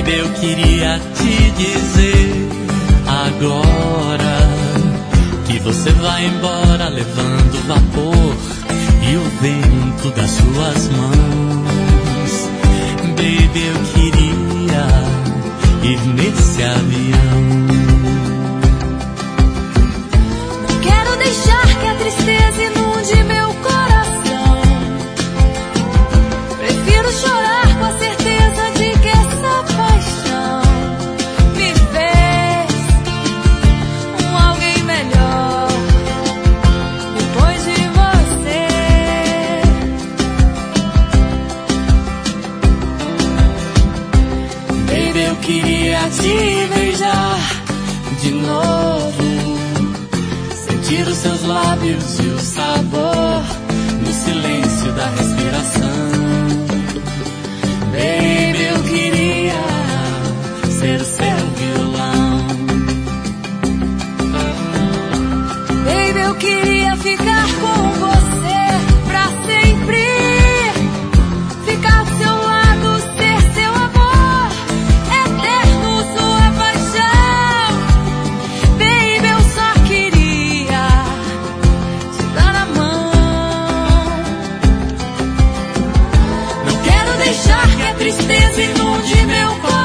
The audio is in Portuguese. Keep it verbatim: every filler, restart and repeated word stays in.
Eu queria te dizer agora que você vai embora levando o vapor e o vento das suas mãos. Baby, eu queria ir nesse avião. Não quero deixar que a tristeza inunde meu coração. Prefiro chorar com a certeza de que essa paixão me fez um alguém melhor depois de você. Baby, eu queria te beijar de novo, sentir os seus lábios e o sabor no silêncio da respiração. Baby, eu queria ser o seu violão. Baby, eu queria ficar com você pra sempre, ficar do seu lado, ser seu amor eterno, sua paixão. Baby, eu só queria te dar a mão. Não quero deixar que a tristeza inunde meu coração.